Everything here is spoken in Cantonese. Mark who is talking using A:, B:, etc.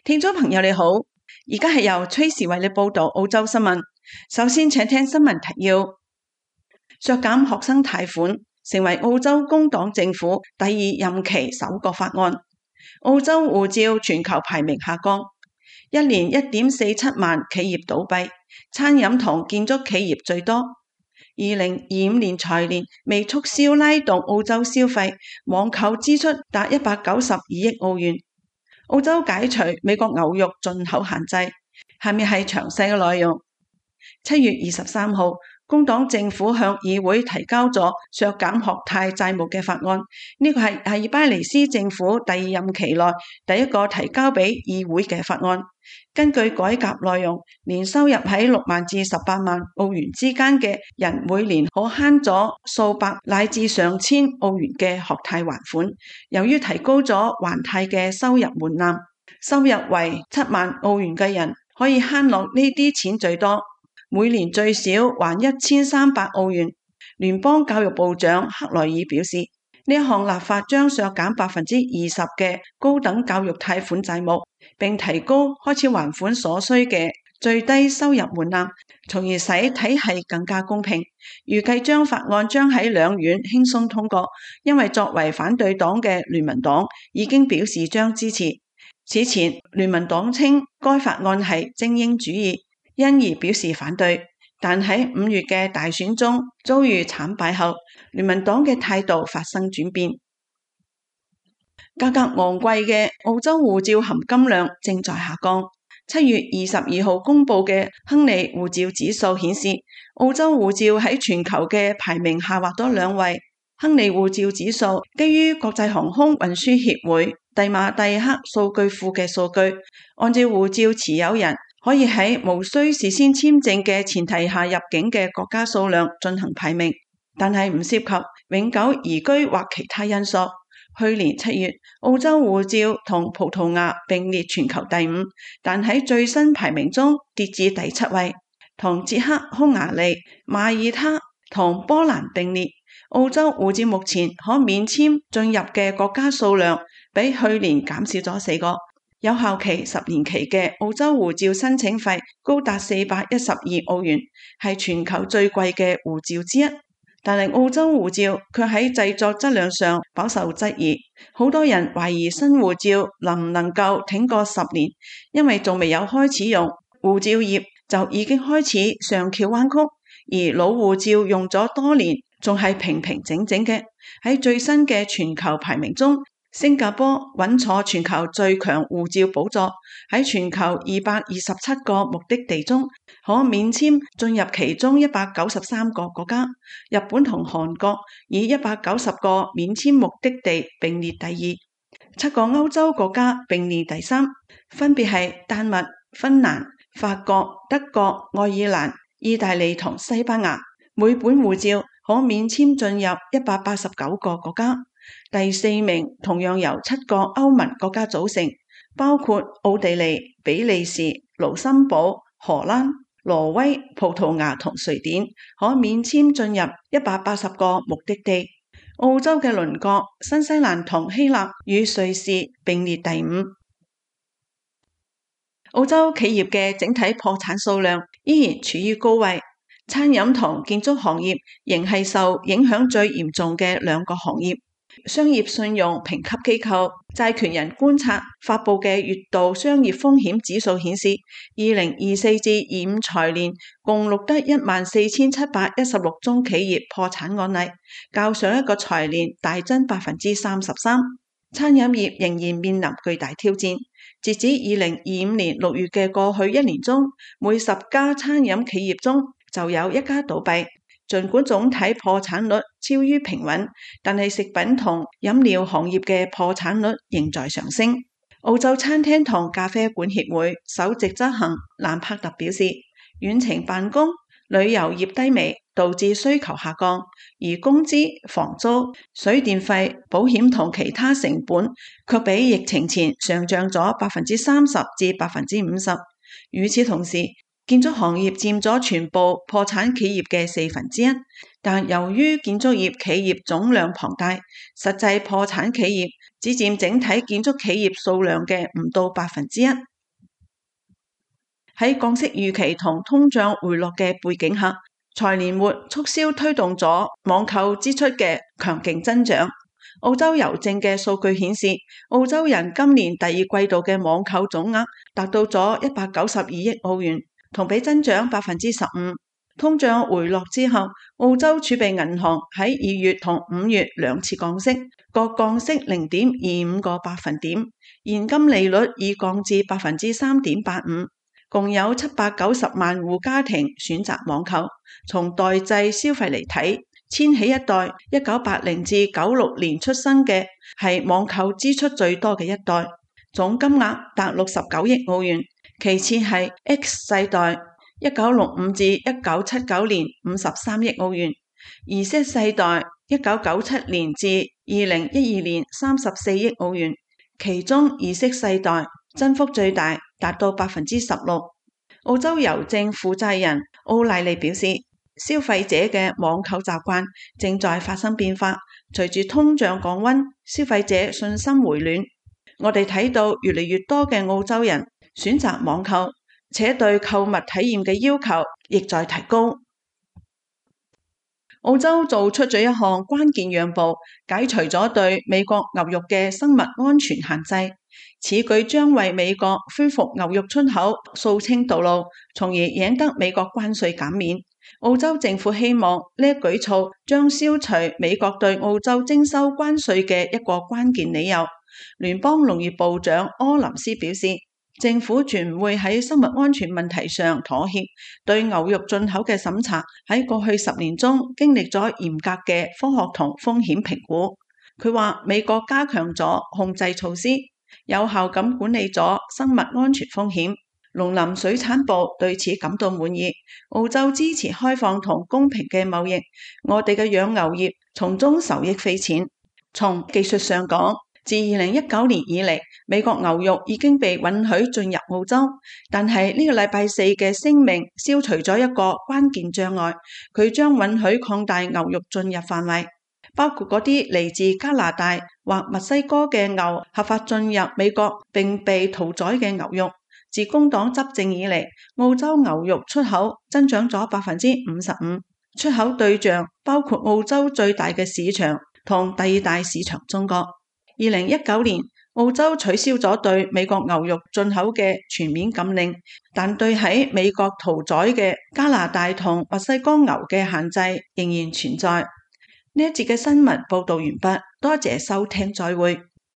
A: 聽眾朋友你好，而家係由崔時為你報道澳洲新聞。首先請聽新聞提要：削減學生貸款成為澳洲工黨政府第二任期首個法案。澳洲護照全球排名下降，一年1.47萬企業倒閉，餐飲同建築企業最多。2025年財年未促銷拉動澳洲消費，網購支出達192億澳元。澳洲解除美國牛肉進口限制。下面係詳細嘅內容。7月23號，工黨政府向議會提交咗削減學貸債務嘅法案，呢個係阿爾巴尼斯政府第二任期內第一個提交俾議會嘅法案。根據改革內容，年收入喺6萬至18萬澳元之間嘅人每年可慳咗數百乃至上千澳元嘅學貸還款。由於提高咗還貸嘅收入門檻，收入為7萬澳元嘅人可以慳落呢啲錢最多，每年最少還1300澳元。聯邦教育部長克萊爾表示，呢一項立法將削減20%嘅高等教育貸款債務，並提高開始還款所需嘅最低收入門檻，從而使體系更加公平。預計法案將喺兩院輕鬆通過，因為作為反對黨嘅聯盟黨已經表示將支持。此前聯盟黨稱該法案係精英主義，因而表示反對。但喺5月嘅大選中遭遇慘敗後，聯盟黨嘅態度發生轉變。價格昂貴嘅澳洲護照含金量正在下降。7月22號公布嘅亨利護照指數顯示，澳洲護照喺全球嘅排名下滑咗2位。亨利護照指數基於國際航空運輸協會蒂馬蒂克數據庫嘅數據，按照護照持有人可以喺無需事先簽證嘅前提下入境嘅國家數量進行排名，但係唔涉及永久移居或其他因素。去年7月，澳洲護照同葡萄牙並列全球第5，但喺最新排名中跌至第7位，同捷克、匈牙利、馬耳他同波蘭並列。澳洲護照目前可免簽進入嘅國家數量比去年減少咗4個。有效期10年期嘅澳洲護照申請費高達412澳元，係全球最貴嘅護照之一。但係澳洲護照卻喺製作質量上飽受質疑，好多人懷疑新護照能唔能夠挺過10年，因為仲未有開始用，護照業就已經開始上翹彎曲，而老護照用咗多年仲係平平整整嘅。喺最新嘅全球排名中，新加坡穩坐全球最強護照寶座，喺全球227個目的地中可免簽進入其中193個國家。日本同韓國以190個免簽目的地並列第2，7個歐洲國家並列第3，分別係丹麥、芬蘭、法國、德國、愛爾蘭、意大利同西班牙。每本護照可免簽進入189個國家。第4名同樣由7個歐盟國家組成，包括奧地利、比利時、盧森堡、荷蘭、挪威、葡萄牙同瑞典，可免簽進入180個目的地。澳洲嘅鄰國新西蘭同希臘與瑞士並列第5。澳洲企業嘅整體破產數量依然處於高位，餐飲同建築行業仍係受影響最嚴重嘅2個行業。商業信用評級機構債權人觀察發佈嘅月度商業風險指數顯示，2024至25財年共錄得14,716宗企業破產案例，較上一個財年大增33%。餐飲業仍然面臨巨大挑戰。截至2025年6月嘅過去1年中，每10家餐飲企業中就有1家倒閉。儘管總體破產率超於平穩，但係食品同飲料行業嘅破產率仍在上升。澳洲餐廳同咖啡館協會首席執行蘭柏特表示，遠程辦公、旅遊業低迷導致需求下降，而工資、房租、水電費、保險同其他成本卻比疫情前上漲咗30%至50%。與此同時，建築行業佔咗全部破產企業嘅1/4，但由於建築業企業總量龐大，實際破產企業只佔整體建築企業數量嘅唔到1%。 喺降息預期同通脹回落嘅背景下，財年末促銷推動咗網購支出嘅強勁增長。澳洲郵政嘅數據顯示，澳洲人今年第二季度嘅網購總額達到咗192億澳元，同比增長15%。通脹回落之後，澳洲儲備銀行喺2月同5月兩次降息，各降息0.25個百分點，現金利率已降至3.85%。共有790萬戶家庭選擇網購。從代際消費嚟睇，千禧一代1980至96年出生嘅係網購支出最多嘅一代，總金額達69億澳元。其次係 X 世代1965至1979年53億澳元，而 Z 世代1997年至2012年34億澳元，其中二息世代增幅最大，達到16%。澳洲郵政負責人奧賴利表示，消費者嘅網購習慣正在發生變化，隨住通脹降溫，消費者信心回暖。我哋睇到越嚟越多嘅澳洲人選擇網購，且對購物體驗嘅要求亦在提高。澳洲做出咗一項關鍵讓步，解除咗對美國牛肉嘅生物安全限制。此舉將為美國恢復牛肉出口掃清道路，從而贏得美國關稅減免。澳洲政府希望呢一舉措將消除美國對澳洲徵收關稅嘅一個關鍵理由。聯邦農業部長柯林斯表示，政府絕唔會喺生物安全問題上妥協，對牛肉進口嘅審查喺過去10年中經歷咗嚴格嘅科學同風險評估。佢話美國加強咗控制措施，有效咁管理咗生物安全風險。農林水產部對此感到滿意。澳洲支持開放同公平嘅貿易，我哋嘅養牛業從中受益匪淺。從技術上講，自2019年以嚟，美國牛肉已經被允許進入澳洲，但係呢個禮拜四嘅聲明消除咗一個關鍵障礙，佢將允許擴大牛肉進入範圍，包括嗰啲嚟自加拿大或墨西哥嘅牛合法進入美國並被屠宰嘅牛肉。自工黨執政以嚟，澳洲牛肉出口增長咗55%，出口對象包括澳洲最大嘅市場同第二大市場中國。2019年，澳洲取消咗對美國牛肉進口嘅全面禁令，但對喺美國屠宰嘅加拿大同墨西哥牛嘅限制仍然存在。呢一節嘅新聞報道完畢，多謝收聽，再會。